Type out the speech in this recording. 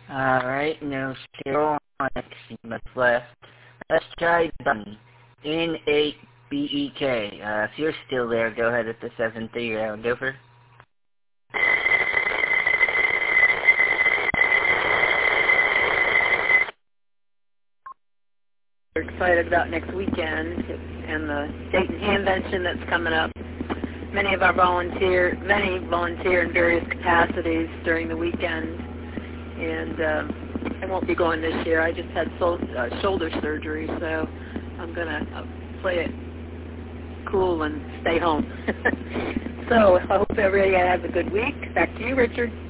Alright, no skill on much left. Let's try Bunny. N8BEK. If you're still there, go ahead at the 7-3 round. Over. We're excited about next weekend and the Dayton Handvention that's coming up. Many volunteer in various capacities during the weekend, and I won't be going this year. I just had shoulder surgery, so I'm going to play it cool and stay home. So I hope everybody has a good week. Back to you, Richard.